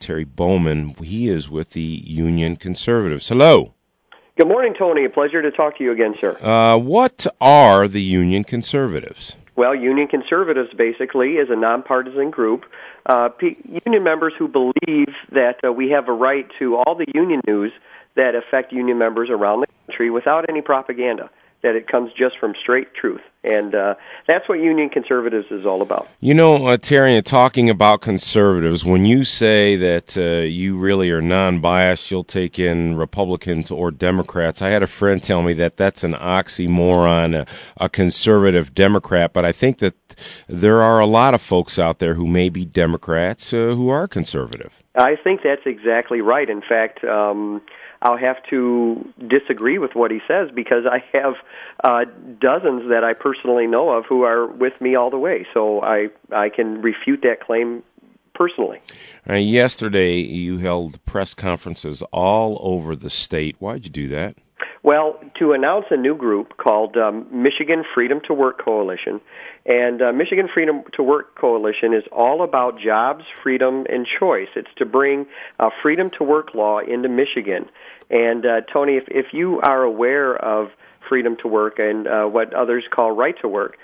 Terry Bowman. He is with the Union Conservatives. Hello. Good morning, Tony. A pleasure to talk to you again, sir. What are the Union Conservatives? Well, Union Conservatives basically is a nonpartisan group, union members who believe that we have a right to all the union news that affect union members around the country without any propaganda, that it comes just from straight truth. And that's what Union Conservatives is all about. You know, Terry, talking about conservatives, when you say that you really are non-biased, you'll take in Republicans or Democrats. I had a friend tell me that that's an oxymoron, a conservative Democrat, but I think that there are a lot of folks out there who may be Democrats who are conservative. I think that's exactly right. In fact, I'll have to disagree with what he says because I have dozens that I personally know of who are with me all the way. So I can refute that claim personally. Yesterday, you held press conferences all over the state. Why'd you do that? Well, to announce a new group called Michigan Freedom to Work Coalition. And Michigan Freedom to Work Coalition is all about jobs, freedom, and choice. It's to bring freedom to work law into Michigan. And, Tony, if you are aware of freedom to work and what others call right to work,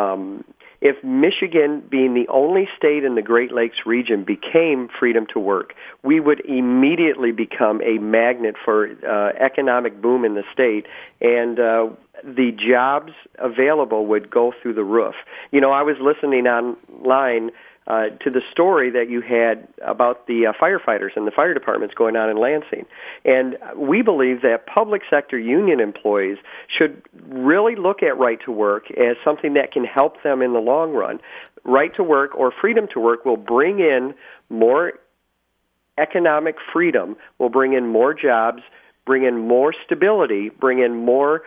if Michigan, being the only state in the Great Lakes region, became freedom to work, we would immediately become a magnet for economic boom in the state, and the jobs available would go through the roof. You know, I was listening online to the story that you had about the firefighters and the fire departments going on in Lansing. And we believe that public sector union employees should really look at right to work as something that can help them in the long run. Right to work or freedom to work will bring in more economic freedom, will bring in more jobs, bring in more stability, bring in more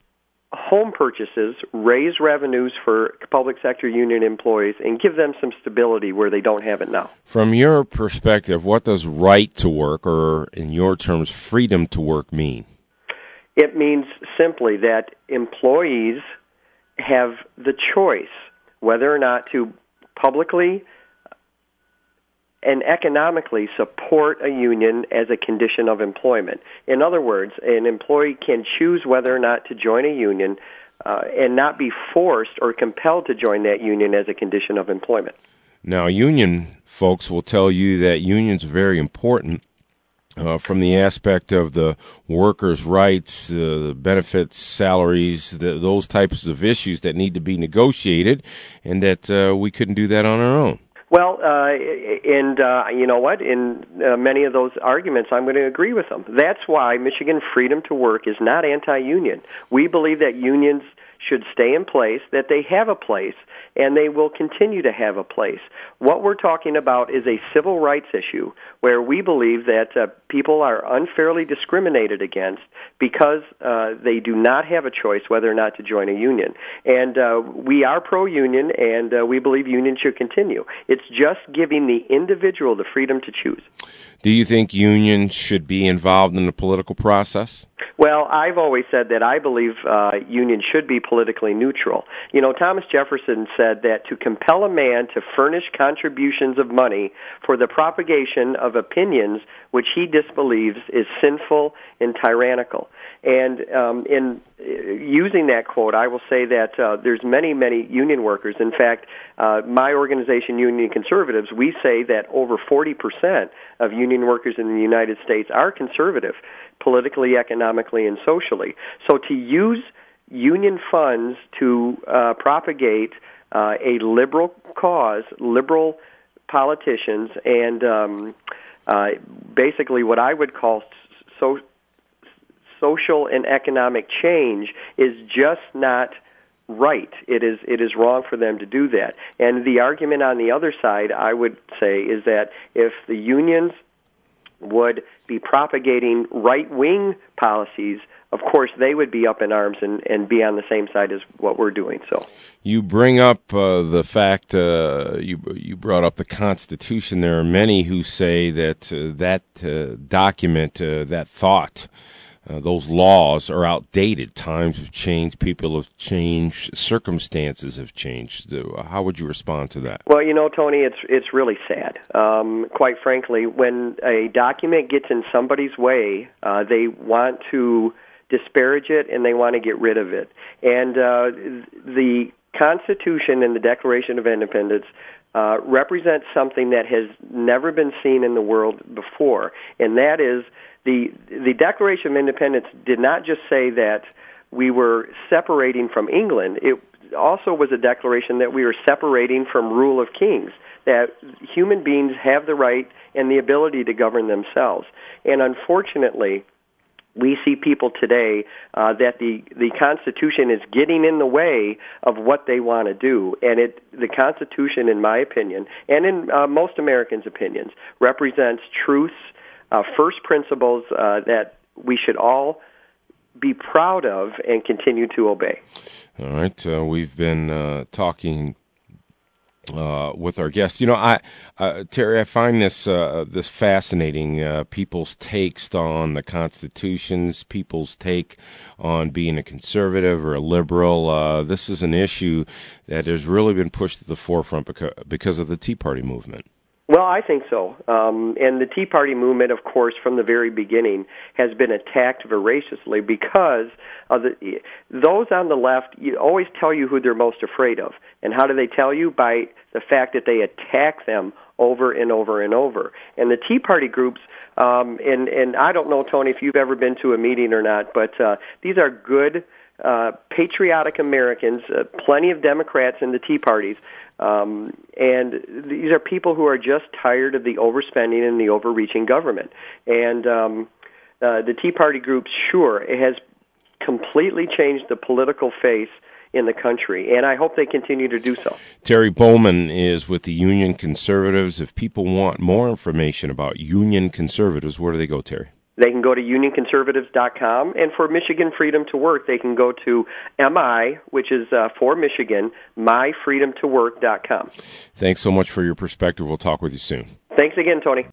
home purchases, raise revenues for public sector union employees, and give them some stability where they don't have it now. From your perspective, what does right to work, or in your terms, freedom to work, mean? It means simply that employees have the choice whether or not to publicly and economically support a union as a condition of employment. In other words, an employee can choose whether or not to join a union and not be forced or compelled to join that union as a condition of employment. Now, union folks will tell you that unions are very important from the aspect of the workers' rights, benefits, salaries, those types of issues that need to be negotiated, and that we couldn't do that on our own. Well, you know what? In many of those arguments, I'm going to agree with them. That's why Michigan Freedom to Work is not anti-union. We believe that unions should stay in place, that they have a place, and they will continue to have a place. What we're talking about is a civil rights issue where we believe that people are unfairly discriminated against because they do not have a choice whether or not to join a union. And we are pro-union, and we believe unions should continue. It's just giving the individual the freedom to choose. Do you think unions should be involved in the political process? Well, I've always said that I believe unions should be politically neutral. You know, Thomas Jefferson said that to compel a man to furnish contributions of money for the propagation of opinions which he disbelieves is sinful and tyrannical. And in using that quote, I will say that there's many, many union workers. In fact, my organization, Union Conservatives, we say that over 40% of union workers in the United States are conservative, politically, economically, and socially. So to use union funds to propagate a liberal cause, liberal politicians, and basically what I would call social and economic change is just not right. It is wrong for them to do that. And the argument on the other side, I would say, is that if the unions would be propagating right-wing policies, of course they would be up in arms and be on the same side as what we're doing. So you bring up the fact, you brought up the Constitution. There are many who say that that document, that thought, those laws are outdated. Times have changed, people have changed, circumstances have changed. How would you respond to that? Well, Tony, it's really sad. Quite frankly, when a document gets in somebody's way, they want to disparage it and they want to get rid of it. And the Constitution and the Declaration of Independence represents something that has never been seen in the world before, and that is the Declaration of Independence did not just say that we were separating from England. It also was a declaration that we were separating from rule of kings, that human beings have the right and the ability to govern themselves. And unfortunately, we see people today that the Constitution is getting in the way of what they want to do. And the Constitution, in my opinion, and in most Americans' opinions, represents truths, first principles that we should all be proud of and continue to obey. All right. We've been talking with our guests. Terry, I find this fascinating. People's takes on the constitutions, people's take on being a conservative or a liberal. This is an issue that has really been pushed to the forefront because of the Tea Party movement. Well, I think so. And the Tea Party movement, of course, from the very beginning, has been attacked voraciously because of those on the left always tell you who they're most afraid of. And how do they tell you? By the fact that they attack them over and over and over. And the Tea Party groups, and I don't know, Tony, if you've ever been to a meeting or not, but these are good, patriotic Americans, plenty of Democrats in the Tea Parties. And these are people who are just tired of the overspending and the overreaching government. And the Tea Party groups, sure, it has completely changed the political face in the country, and I hope they continue to do so. Terry Bowman is with the Union Conservatives. If people want more information about Union Conservatives, where do they go, Terry? They can go to unionconservatives.com, and for Michigan Freedom to Work, they can go to MI, which is for Michigan, myfreedomtowork.com. Thanks so much for your perspective. We'll talk with you soon. Thanks again, Tony.